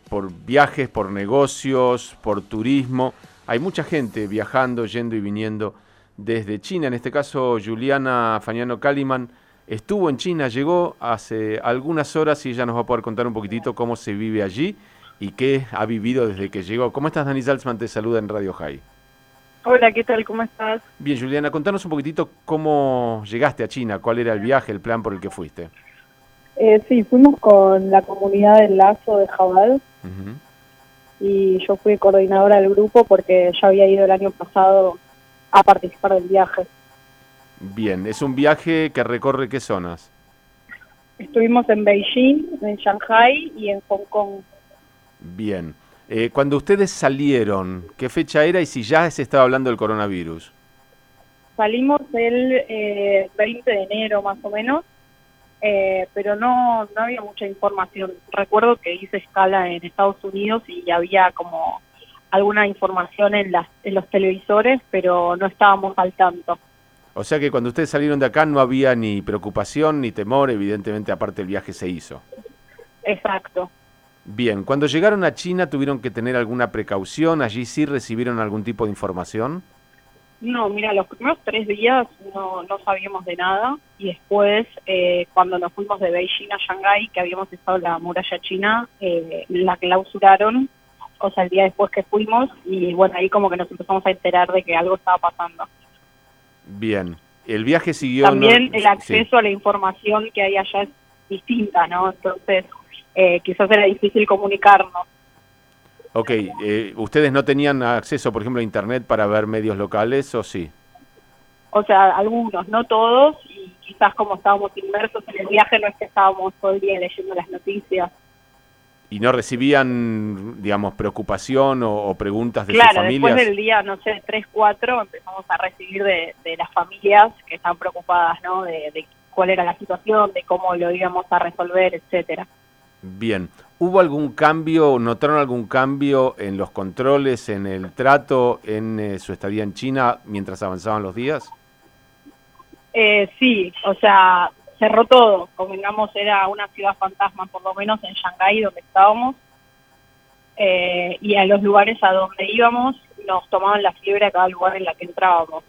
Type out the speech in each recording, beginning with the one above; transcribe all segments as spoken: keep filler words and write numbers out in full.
por viajes, por negocios, por turismo. Hay mucha gente viajando, yendo y viniendo desde China. En este caso, Juliana Fagnano Kalimann estuvo en China, llegó hace algunas horas y ella nos va a poder contar un poquitito cómo se vive allí y qué ha vivido desde que llegó. ¿Cómo estás, Dani Salzman? Te saluda en Radio High. Hola, ¿qué tal? ¿Cómo estás? Bien, Juliana, contanos un poquitito cómo llegaste a China, cuál era el viaje, el plan por el que fuiste. Eh, sí, fuimos con la comunidad del Lazo de Jabal Uh-huh. y yo fui coordinadora del grupo porque ya había ido el año pasado a participar del viaje. Bien, ¿es un viaje que recorre qué zonas? Estuvimos en Beijing, en Shanghai y en Hong Kong. Bien. Eh, cuando ustedes salieron, ¿qué fecha era y si ya se estaba hablando del coronavirus? Salimos el eh, veinte de enero más o menos, eh, pero no, no había mucha información. Recuerdo que hice escala en Estados Unidos y había como alguna información en, las, en los televisores, pero no estábamos al tanto. O sea que cuando ustedes salieron de acá no había ni preocupación ni temor, evidentemente aparte el viaje se hizo. Exacto. Bien, cuando llegaron a China tuvieron que tener alguna precaución, allí sí recibieron algún tipo de información. No, mira, los primeros tres días no, no sabíamos de nada y después eh, cuando nos fuimos de Beijing a Shanghái, que habíamos estado en la muralla china, eh, la clausuraron, o sea, el día después que fuimos y bueno, ahí como que nos empezamos a enterar de que algo estaba pasando. Bien, el viaje siguió... También ¿no? el acceso Sí. a la información que hay allá es distinta, ¿no? Entonces eh, quizás era difícil comunicarnos. Ok, eh, ¿ustedes no tenían acceso, por ejemplo, a internet para ver medios locales o sí? O sea, algunos, no todos, y quizás como estábamos inmersos en el viaje no es que estábamos todo el día leyendo las noticias. ¿Y no recibían, digamos, preocupación o, o preguntas de Claro, sus familias? después del día, no sé, tres, cuatro, empezamos a recibir de, de las familias que estaban preocupadas, ¿no? De, de cuál era la situación, de cómo lo íbamos a resolver, etcétera. Bien. ¿Hubo algún cambio, notaron algún cambio en los controles, en el trato, en eh, su estadía en China mientras avanzaban los días? Eh, sí, o sea, cerró todo. Convengamos, era una ciudad fantasma, por lo menos en Shanghái, donde estábamos. Eh, y a los lugares a donde íbamos nos tomaban la fiebre a cada lugar en la que entrábamos.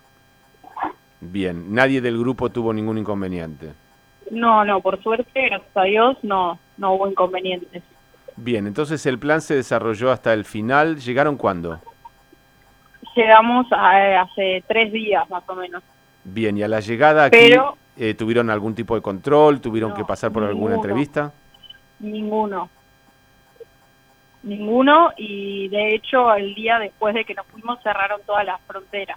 Bien. ¿Nadie del grupo tuvo ningún inconveniente? No, no, por suerte, gracias a Dios, no, no hubo inconvenientes. Bien, entonces el plan se desarrolló hasta el final. ¿Llegaron cuándo? Llegamos a, hace tres días más o menos. Bien, y a la llegada aquí, Pero, eh, ¿tuvieron algún tipo de control? ¿Tuvieron no, que pasar por alguna ninguno. entrevista? Ninguno. Ninguno, y de hecho el día después de que nos fuimos cerraron todas las fronteras.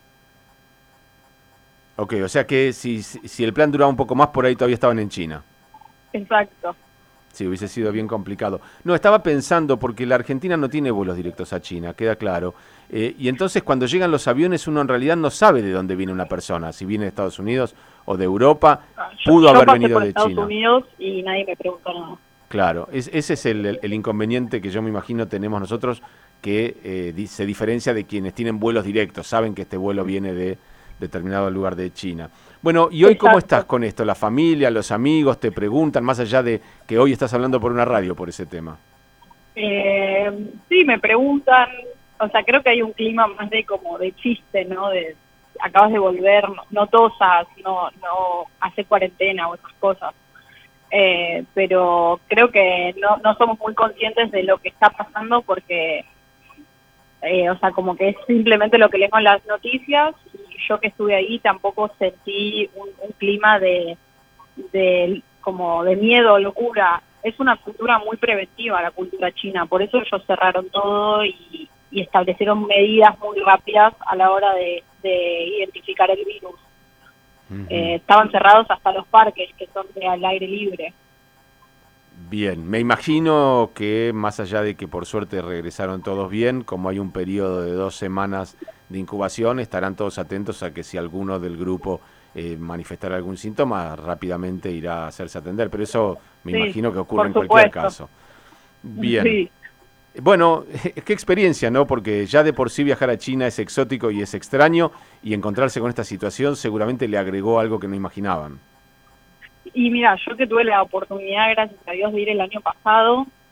Ok, o sea que si, si el plan duraba un poco más, por ahí todavía estaban en China. Exacto. Sí, hubiese sido bien complicado. No, estaba pensando, porque la Argentina no tiene vuelos directos a China, queda claro. Eh, y entonces cuando llegan los aviones uno en realidad no sabe de dónde viene una persona, si viene de Estados Unidos o de Europa, Yo, pudo yo haber pasé venido por de Estados China. Unidos y nadie me preguntó nada. Claro, es, ese es el, el, el inconveniente que yo me imagino tenemos nosotros, que eh, di, se diferencia de quienes tienen vuelos directos, saben que este vuelo viene de determinado lugar de China. Bueno, ¿y hoy cómo estás con esto? ¿La familia, los amigos te preguntan, más allá de que hoy estás hablando por una radio por ese tema? Eh, sí, me preguntan, o sea, creo que hay un clima más de como de chiste, ¿no? De acabas de volver, no, no tosas, no, no hace cuarentena o esas cosas. Eh, pero creo que no, no somos muy conscientes de lo que está pasando porque, eh, o sea, como que es simplemente lo que leemos en las noticias y yo que estuve ahí tampoco sentí un, un clima de, de como de miedo, locura. Es una cultura muy preventiva la cultura china, por eso ellos cerraron todo y, y establecieron medidas muy rápidas a la hora de, de identificar el virus. Uh-huh. Eh, estaban cerrados hasta los parques, que son de al aire libre. Bien, me imagino que más allá de que por suerte regresaron todos bien, como hay un periodo de dos semanas de incubación, estarán todos atentos a que si alguno del grupo eh, manifestara algún síntoma, rápidamente irá a hacerse atender, pero eso me sí, imagino que ocurre en cualquier caso. Bien. Sí. Bueno, qué experiencia, ¿no? Porque ya de por sí viajar a China es exótico y es extraño, y encontrarse con esta situación seguramente le agregó algo que no imaginaban. Y mira, yo que tuve la oportunidad, gracias a Dios, de ir el año pasado,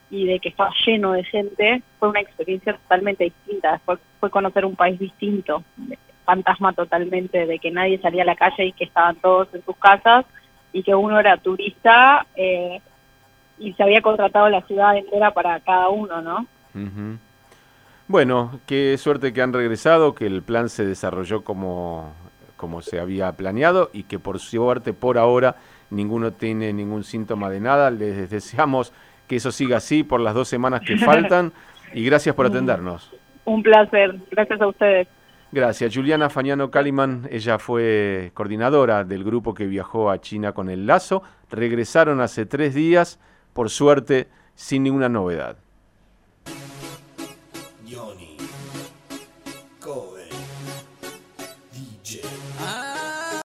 y de que estaba lleno de gente, fue una experiencia totalmente distinta. Después fue conocer un país distinto, fantasma totalmente de que nadie salía a la calle y que estaban todos en sus casas y que uno era turista eh, y se había contratado la ciudad entera para cada uno, ¿no? Uh-huh. Bueno, qué suerte que han regresado, que el plan se desarrolló como, como se había planeado y que por suerte por ahora ninguno tiene ningún síntoma de nada. Les deseamos que eso siga así por las dos semanas que faltan y gracias por atendernos. Un placer, gracias a ustedes. Gracias. Juliana Fagnano Kaliman, ella fue coordinadora del grupo que viajó a China con el Lazo. Regresaron hace tres días, por suerte, sin ninguna novedad.